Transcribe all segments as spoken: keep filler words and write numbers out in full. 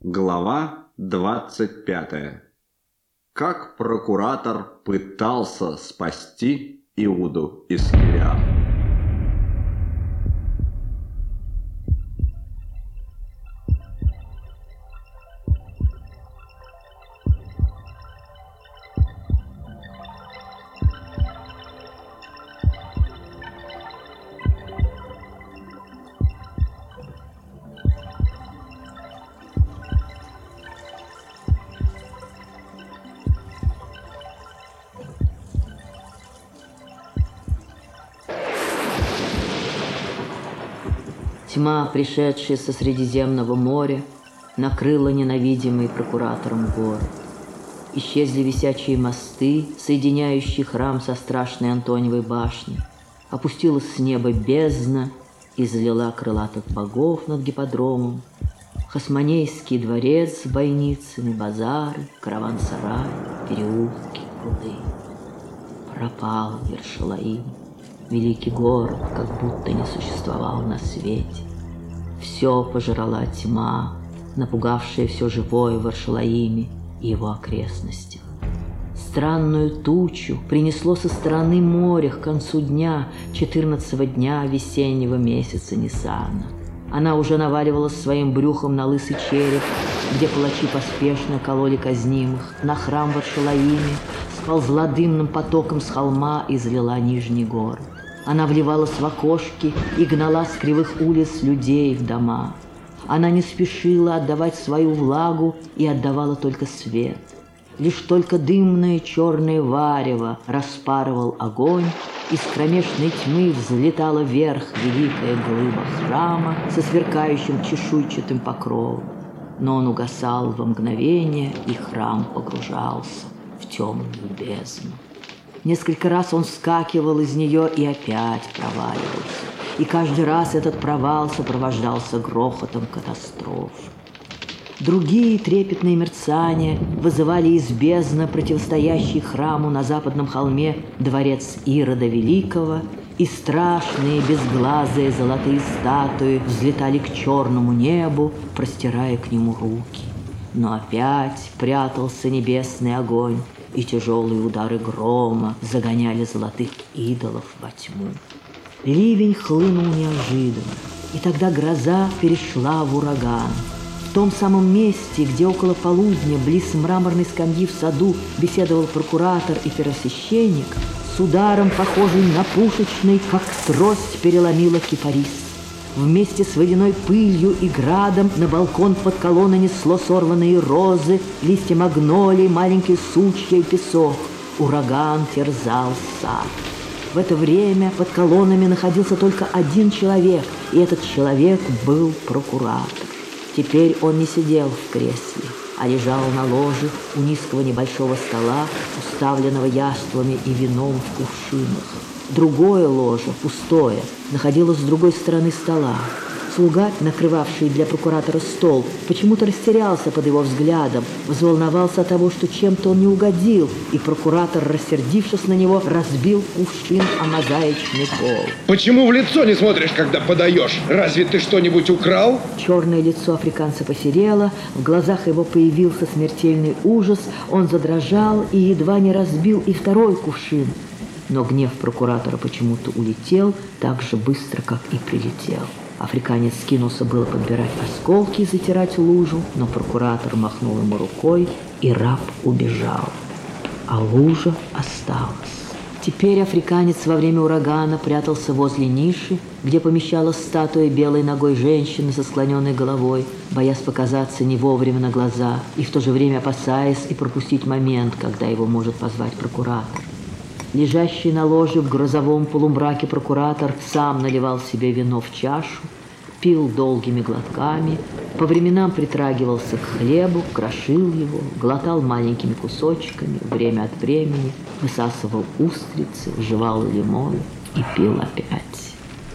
Глава двадцать пятая. Как прокуратор пытался спасти Иуду Искариоту. Тьма, пришедшая со Средиземного моря, накрыла ненавидимый прокуратором город. Исчезли висячие мосты, соединяющие храм со страшной Антониевой башней. Опустилась с неба бездна и залила крылатых богов над гипподромом. Хасмонейский дворец с бойницами, базары, караван-сарай, переулки, пруды. Пропал Ершалаим. Великий город как будто не существовал на свете. Все пожрала тьма, напугавшая все живое в Ершалаиме и его окрестностях. Странную тучу принесло со стороны моря к концу дня, четырнадцатого дня весеннего месяца Ниссана. Она уже наваливалась своим брюхом на лысый череп, где палачи поспешно кололи казнимых, на храм в Ершалаиме, сползла дымным потоком с холма и залила нижний город. Она вливалась в окошки и гнала с кривых улиц людей в дома. Она не спешила отдавать свою влагу и отдавала только свет. Лишь только дымное черное варево распарывал огонь, из кромешной тьмы взлетала вверх великая глыба храма со сверкающим чешуйчатым покровом. Но он угасал во мгновение, и храм погружался в темную бездну. Несколько раз он вскакивал из нее и опять проваливался. И каждый раз этот провал сопровождался грохотом катастроф. Другие трепетные мерцания вызывали из бездны противостоящий храму на западном холме дворец Ирода Великого, и страшные безглазые золотые статуи взлетали к черному небу, простирая к нему руки. Но опять прятался небесный огонь, и тяжелые удары грома загоняли золотых идолов во тьму. Ливень хлынул неожиданно, и тогда гроза перешла в ураган. В том самом месте, где около полудня, близ мраморной скамьи в саду, беседовал прокуратор и первосвященник, с ударом, похожим на пушечный, как трость, переломила кипарис. Вместе с водяной пылью и градом на балкон под колонной несло сорванные розы, листья магнолий, маленькие сучья и песок. Ураган терзал сад. В это время под колоннами находился только один человек, и этот человек был прокуратор. Теперь он не сидел в кресле, а лежал на ложе у низкого небольшого стола, уставленного яствами и вином в кувшинах. Другое ложе, пустое, находилось с другой стороны стола. Слуга, накрывавший для прокуратора стол, почему-то растерялся под его взглядом, взволновался от того, что чем-то он не угодил, и прокуратор, рассердившись на него, разбил кувшин о мозаичный пол. Почему в лицо не смотришь, когда подаешь? Разве ты что-нибудь украл? Черное лицо африканца посерело, в глазах его появился смертельный ужас, он задрожал и едва не разбил и второй кувшин. Но гнев прокуратора почему-то улетел так же быстро, как и прилетел. Африканец скинулся было подбирать осколки и затирать лужу, но прокуратор махнул ему рукой, и раб убежал. А лужа осталась. Теперь африканец во время урагана прятался возле ниши, где помещалась статуя белой ногой женщины со склоненной головой, боясь показаться не вовремя на глаза и в то же время опасаясь и пропустить момент, когда его может позвать прокуратор. Лежащий на ложе в грозовом полумраке прокуратор сам наливал себе вино в чашу, пил долгими глотками, по временам притрагивался к хлебу, крошил его, глотал маленькими кусочками, время от времени высасывал устрицы, жевал лимон и пил опять.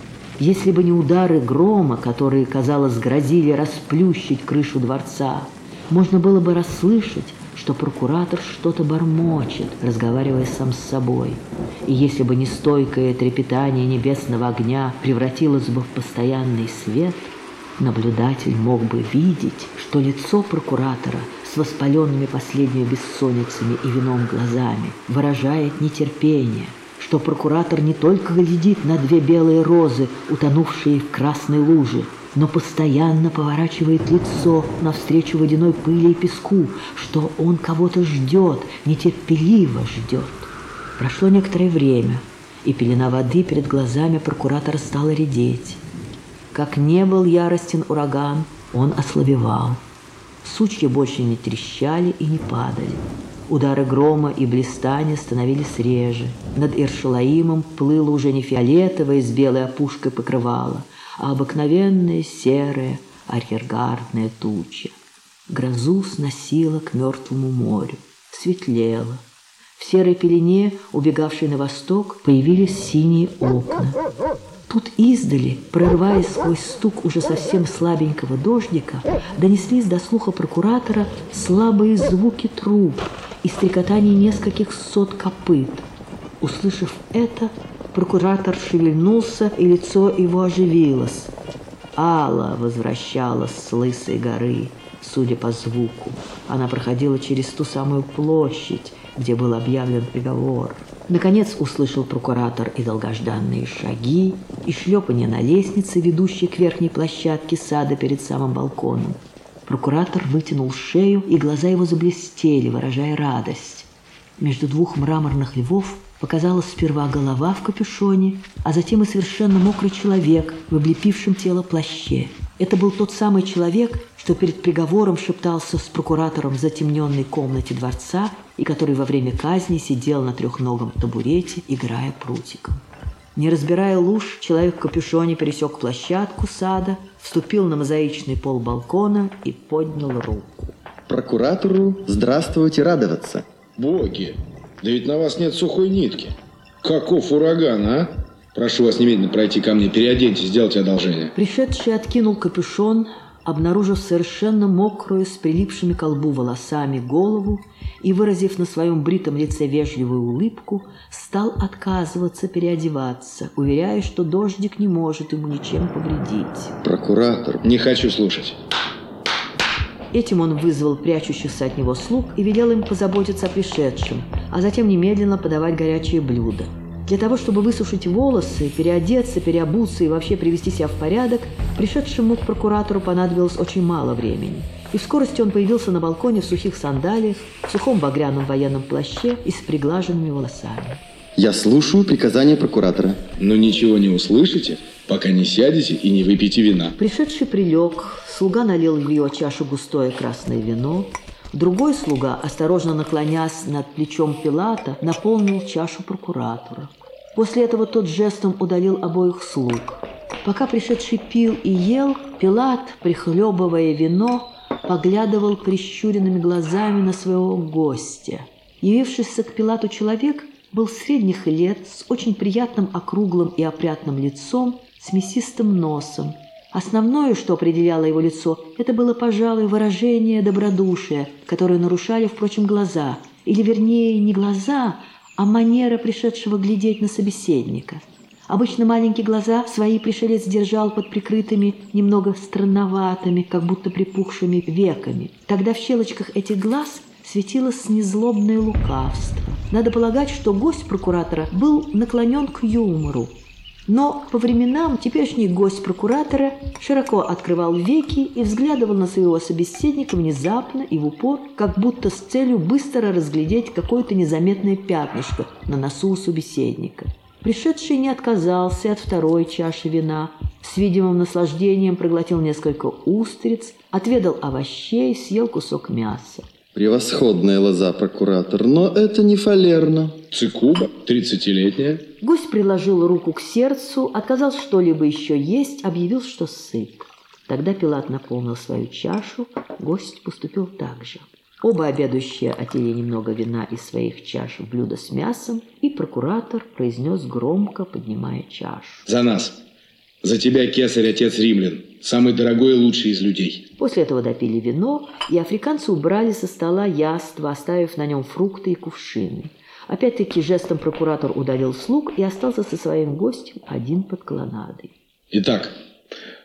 Если бы не удары грома, которые, казалось, грозили расплющить крышу дворца, можно было бы расслышать, что прокуратор что-то бормочет, разговаривая сам с собой. И если бы не стойкое трепетание небесного огня превратилось бы в постоянный свет, Наблюдатель мог бы видеть, что лицо прокуратора с воспаленными последними бессонницами и вином глазами выражает нетерпение, что прокуратор не только глядит на две белые розы, утонувшие в красной луже, но постоянно поворачивает лицо навстречу водяной пыли и песку, что он кого-то ждет, нетерпеливо ждет. Прошло некоторое время, и пелена воды перед глазами прокуратора стала редеть. Как не был яростен ураган, он ослабевал. Сучья больше не трещали и не падали. Удары грома и блистания становились реже. Над Иерушалаимом плыло уже не фиолетовое с белой опушкой покрывало, а обыкновенная серая арьергардная туча. Грозу сносило к мертвому морю. Светлело. В серой пелене, убегавшей на восток, появились синие окна. Тут издали, прорываясь сквозь стук уже совсем слабенького дождика, донеслись до слуха прокуратора слабые звуки труб и стрекотание нескольких сот копыт. Услышав это, прокуратор шевельнулся, и лицо его оживилось. Алла возвращалась с Лысой горы, судя по звуку. Она проходила через ту самую площадь, где был объявлен приговор. Наконец услышал прокуратор и долгожданные шаги, и шлепанье на лестнице, ведущей к верхней площадке сада перед самым балконом. Прокуратор вытянул шею, и глаза его заблестели, выражая радость. Между двух мраморных львов показалась сперва голова в капюшоне, а затем и совершенно мокрый человек в облепившем тело плаще. Это был тот самый человек, что перед приговором шептался с прокуратором в затемненной комнате дворца и который во время казни сидел на трехногом табурете, играя прутиком. Не разбирая луж, человек в капюшоне пересек площадку сада, вступил на мозаичный пол балкона и поднял руку. Прокуратору здравствовать и радоваться. Боги, да ведь на вас нет сухой нитки. Каков ураган, а? Прошу вас немедленно пройти ко мне, переоденьтесь, сделайте одолжение. Пришедший откинул капюшон, обнаружив совершенно мокрую, с прилипшими к лбу волосами голову и, выразив на своем бритом лице вежливую улыбку, стал отказываться переодеваться, уверяя, что дождик не может ему ничем повредить. Прокуратор. Не хочу слушать. Этим он вызвал прячущихся от него слуг и велел им позаботиться о пришедшем, а затем немедленно подавать горячие блюда. Для того, чтобы высушить волосы, переодеться, переобуться и вообще привести себя в порядок, пришедшему к прокуратору понадобилось очень мало времени. И в скорости он появился на балконе в сухих сандалиях, в сухом багряном военном плаще и с приглаженными волосами. Я слушаю приказания прокуратора. Но ничего не услышите, пока не сядете и не выпьете вина. Пришедший прилег, слуга налил в ее чашу густое красное вино. Другой слуга, осторожно наклонясь над плечом Пилата, наполнил чашу прокуратора. После этого тот жестом удалил обоих слуг. Пока пришедший пил и ел, Пилат, прихлебывая вино, поглядывал прищуренными глазами на своего гостя. Явившийся к Пилату человек был средних лет, с очень приятным округлым и опрятным лицом, с мясистым носом. Основное, что определяло его лицо, это было, пожалуй, выражение добродушия, которое нарушали, впрочем, глаза. Или, вернее, не глаза, а манера пришедшего глядеть на собеседника. Обычно маленькие глаза свои пришелец держал под прикрытыми, немного странноватыми, как будто припухшими веками. Тогда в щелочках этих глаз светилось незлобное лукавство. Надо полагать, что гость прокуратора был наклонен к юмору. Но по временам теперешний гость прокуратора широко открывал веки и взглядывал на своего собеседника внезапно и в упор, как будто с целью быстро разглядеть какое-то незаметное пятнышко на носу у собеседника. Пришедший не отказался от второй чаши вина, с видимым наслаждением проглотил несколько устриц, отведал овощей, съел кусок мяса. Превосходная лоза, прокуратор, но это не фалерно. Цикуба, тридцатилетняя. Гость приложил руку к сердцу, отказался что-либо еще есть, объявил, что сыт. Тогда Пилат наполнил свою чашу, гость поступил так же. Оба обедающие отели немного вина из своих чаш в блюдо с мясом, и прокуратор произнес громко, поднимая чашу. За нас! За тебя, кесарь, отец римлян, самый дорогой и лучший из людей. После этого допили вино, и африканцы убрали со стола яство, оставив на нем фрукты и кувшины. Опять-таки жестом прокуратор удалил слуг и остался со своим гостем один под колоннадой. Итак,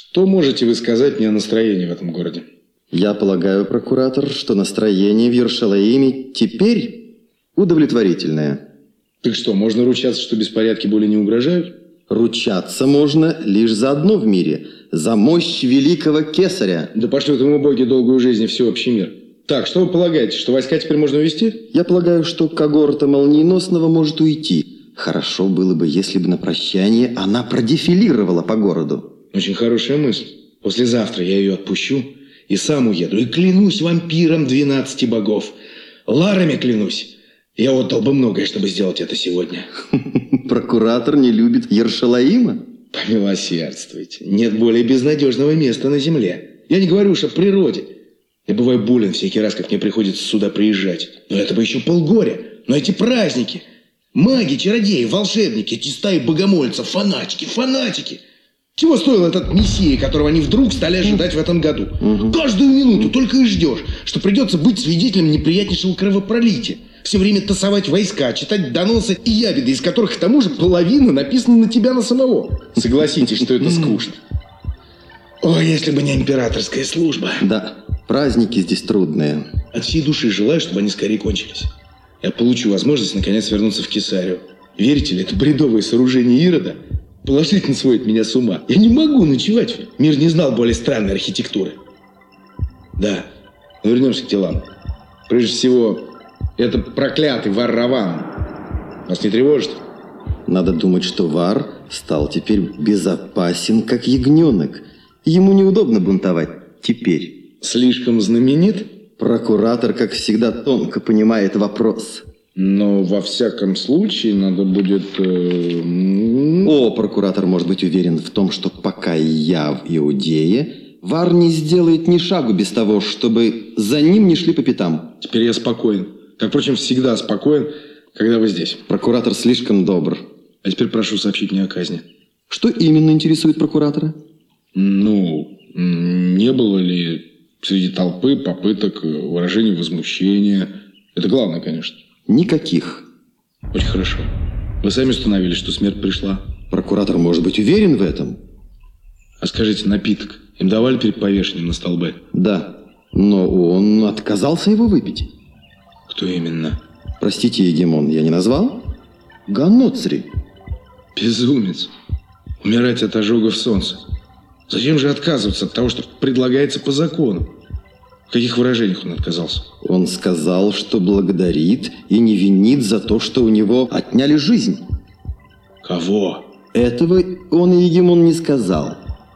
Что можете вы сказать мне о настроении в этом городе? Я полагаю, прокуратор, что настроение в Иерушалаиме теперь удовлетворительное. Так что, можно ручаться, что беспорядки более не угрожают? Ручаться можно лишь за одно в мире – за мощь великого кесаря. Да пошлют ему боги долгую жизнь и всеобщий мир. Так, что вы полагаете, что войска теперь можно увести? Я полагаю, что когорта молниеносного может уйти. Хорошо было бы, если бы на прощание она продефилировала по городу. Очень хорошая мысль. Послезавтра я ее отпущу и сам уеду. И клянусь вампиром двенадцати богов. Ларами клянусь. Я отдал бы многое, чтобы сделать это сегодня. Прокуратор не любит Иерушалаима? Помилосердствуйте. Нет более безнадежного места на земле. Я не говорю уж о природе. Я бываю болен всякий раз, как мне приходится сюда приезжать. Но это бы еще полгоря. Но эти праздники... Маги, чародеи, волшебники, эти стаи богомольцев, фанатики, фанатики. Чего стоил этот мессия, которого они вдруг стали ожидать в этом году? Угу. Каждую минуту только и ждешь, что придется быть свидетелем неприятнейшего кровопролития. Все время тасовать войска, читать доносы и ябеды, из которых, к тому же, половина написана на тебя на самого. Согласитесь, что это скучно. О, если бы не императорская служба. Да, праздники здесь трудные. От всей души желаю, чтобы они скорее кончились. Я получу возможность наконец вернуться в Кесарию. Верите ли, это бредовое сооружение Ирода положительно сводит меня с ума. Я не могу ночевать. Мир не знал более странной архитектуры. Да, но вернемся к делам. Прежде всего, это проклятый Вар Раван. Вас не тревожит? Надо думать, что Вар стал теперь безопасен, как ягненок. Ему неудобно бунтовать теперь. Слишком знаменит? Прокуратор, как всегда, тонко понимает вопрос. Но во всяком случае надо будет... Э... О, прокуратор может быть уверен в том, что пока я в Иудее, Вар не сделает ни шагу без того, чтобы за ним не шли по пятам. Теперь я спокоен. Как, впрочем, всегда спокоен, когда вы здесь. Прокуратор слишком добр. А теперь прошу сообщить мне о казни. Что именно интересует прокуратора? Ну, не было ли среди толпы попыток выражения возмущения? Это главное, конечно. Никаких. Очень хорошо. Вы сами установили, что смерть пришла. Прокуратор может быть уверен в этом. А скажите, напиток им давали перед повешением на столбе? Да, но он отказался его выпить. Кто именно? Простите, Егемон, я не назвал? Ганоцри. Безумец. Умирать от ожогов солнца. Зачем же отказываться от того, что предлагается по закону? В каких выражениях он отказался? Он сказал, что благодарит и не винит за то, что у него отняли жизнь. Кого? Этого он и Егемон не сказал.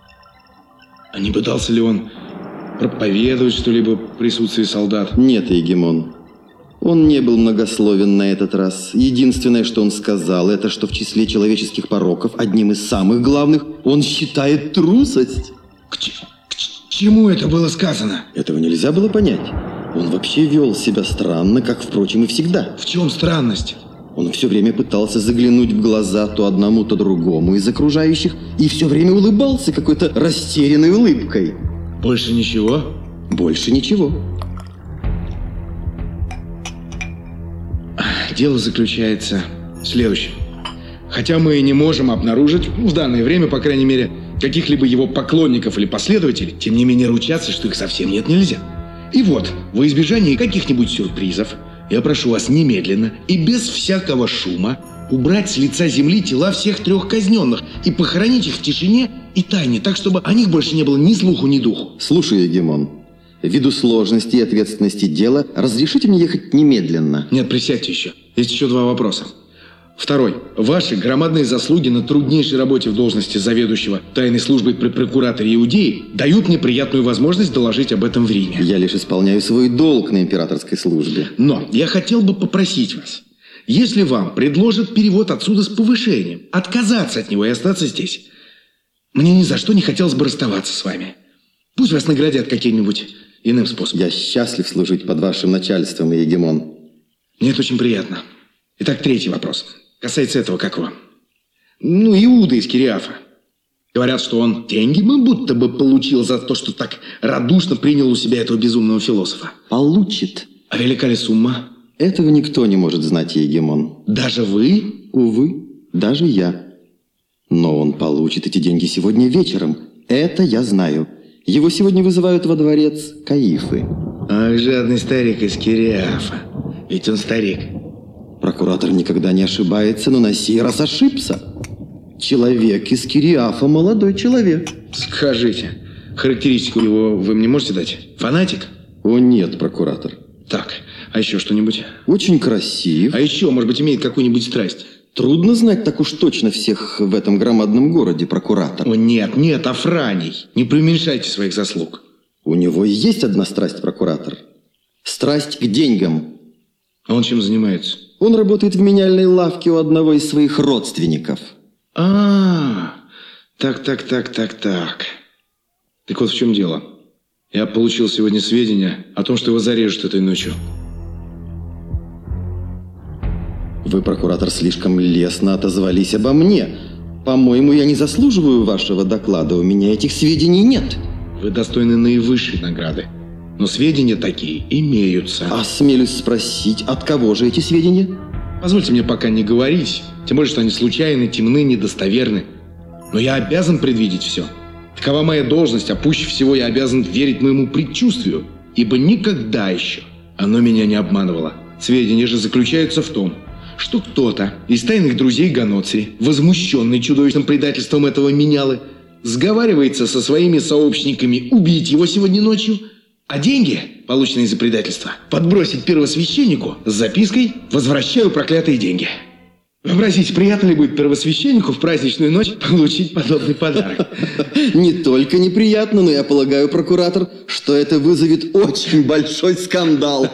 А не пытался ли он проповедовать что-либо в присутствии солдат? Нет, Егемон. Он не был многословен на этот раз. Единственное, что он сказал, это что в числе человеческих пороков одним из самых главных он считает трусость. К, ч- к чему это было сказано? Этого нельзя было понять. Он вообще вел себя странно, как, впрочем, и всегда. В чем странность? Он все время пытался заглянуть в глаза то одному, то другому из окружающих и все время улыбался какой-то растерянной улыбкой. Больше ничего? Больше ничего. Дело заключается в следующем. Хотя мы не можем обнаружить, в данное время, по крайней мере, каких-либо его поклонников или последователей, тем не менее ручаться, что их совсем нет, нельзя. И вот, во избежание каких-нибудь сюрпризов, я прошу вас немедленно и без всякого шума убрать с лица земли тела всех трех казненных и похоронить их в тишине и тайне, так, чтобы о них больше не было ни слуху, ни духу. Слушай, Егемон, ввиду сложности и ответственности дела, разрешите мне ехать немедленно? Нет, присядьте еще. Есть еще два вопроса. Второй. Ваши громадные заслуги на труднейшей работе в должности заведующего тайной службой при прокураторе Иудеи дают мне приятную возможность доложить об этом в Риме. Я лишь исполняю свой долг на императорской службе. Но я хотел бы попросить вас, если вам предложат перевод отсюда с повышением, отказаться от него и остаться здесь. Мне ни за что не хотелось бы расставаться с вами. Пусть вас наградят каким-нибудь иным способом. Я счастлив служить под вашим начальством, Егемон. Мне это очень приятно. Итак, третий вопрос. Касается этого, как его? Ну, Иуда из Кириафа. Говорят, что он деньги будто бы получил за то, что так радушно принял у себя этого безумного философа. Получит. А велика ли сумма? Этого никто не может знать, Егемон. Даже вы? Увы, даже я. Но он получит эти деньги сегодня вечером, Это я знаю. Его сегодня вызывают во дворец Каифы. Ах, жадный старик из Кириафа. Ведь он старик. Прокуратор никогда не ошибается, но на сей раз ошибся. Человек из Кириафа, молодой человек. Скажите, характеристику его вы мне можете дать? Фанатик? О нет, прокуратор. Так, а еще что-нибудь? Очень красив. А еще, может быть, имеет какую-нибудь страсть? Трудно знать так уж точно всех в этом громадном городе, прокуратор. О нет, нет, Афраний. Не преуменьшайте своих заслуг. У него есть одна страсть, прокуратор. Страсть к деньгам. А он чем занимается? Он работает в меняльной лавке у одного из своих родственников. А, так, так, так, так, так. Так вот в чем дело. Я получил сегодня сведения о том, что его зарежут этой ночью. Вы, прокуратор, слишком лестно отозвались обо мне. По-моему, я не заслуживаю вашего доклада. У меня этих сведений нет. Вы достойны наивысшей награды. Но сведения такие имеются. Осмелюсь спросить, от кого же эти сведения? Позвольте мне пока не говорить. Тем более, что они случайны, темны, недостоверны. Но я обязан предвидеть все. Такова моя должность, а пуще всего я обязан верить моему предчувствию. Ибо никогда еще оно меня не обманывало. Сведения же заключаются в том, что кто-то из тайных друзей Ганоцри, возмущенный чудовищным предательством этого менялы, сговаривается со своими сообщниками убить его сегодня ночью, а деньги, полученные за предательство, подбросить первосвященнику с запиской «Возвращаю проклятые деньги». Вообразите, приятно ли будет первосвященнику в праздничную ночь получить подобный подарок? Не только неприятно, но я полагаю, прокуратор, что это вызовет очень большой скандал.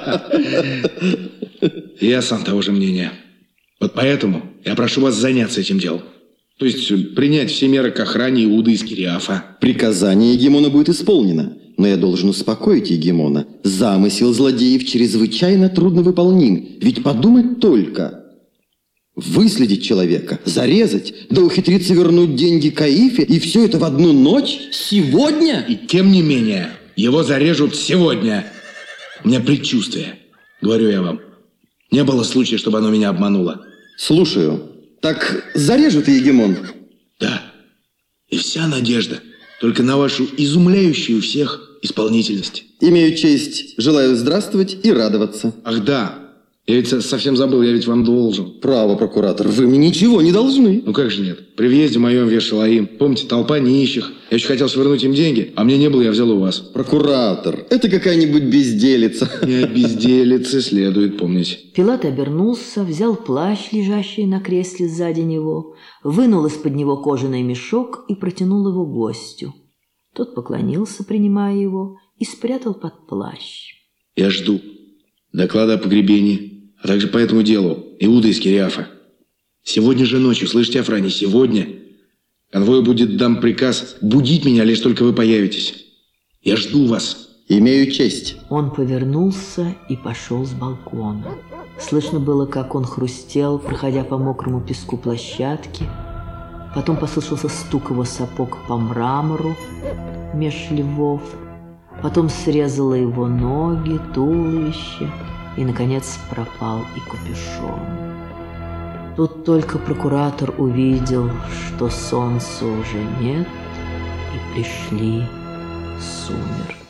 Я сам того же мнения. Вот поэтому я прошу вас заняться этим делом. То есть принять все меры к охране Иуды из Кириафа. Приказание Егемона будет исполнено. Но я должен успокоить Егемона. Замысел злодеев чрезвычайно трудновыполним. Ведь подумать только. Выследить человека, зарезать, да ухитриться вернуть деньги Каифе, и все это в одну ночь? Сегодня? И тем не менее, его зарежут сегодня. У меня предчувствие, говорю я вам. Не было случая, чтобы оно меня обмануло. Слушаю. Так зарежут, Егемон? Да. И вся надежда только на вашу изумляющую всех исполнительность. Имею честь, желаю здравствовать и радоваться. Ах да, я ведь совсем забыл, я ведь вам должен. Право, прокуратор, вы мне ничего не должны. Ну как же нет? При въезде моем в Вешалаим, помните, толпа нищих. Я еще хотел свернуть им деньги, а мне не было, я взял у вас. Прокуратор, это какая-нибудь безделица. И о безделице следует помнить. Пилат обернулся, взял плащ, лежащий на кресле сзади него, вынул из-под него кожаный мешок и протянул его гостю. Тот поклонился, принимая его, и спрятал под плащ. Я жду доклада о погребении, а также по этому делу Иуда из Кириафа. Сегодня же ночью, слышите, Афраний, сегодня конвою будет дан приказ будить меня, лишь только вы появитесь. Я жду вас. Имею честь. Он повернулся и пошел с балкона. Слышно было, как он хрустел, проходя по мокрому песку площадки. Потом послышался стук его сапог по мрамору меж львов. Потом срезало его ноги, туловище, и, наконец, пропал и капюшон. Тут только прокуратор увидел, что солнца уже нет, и пришли сумерки.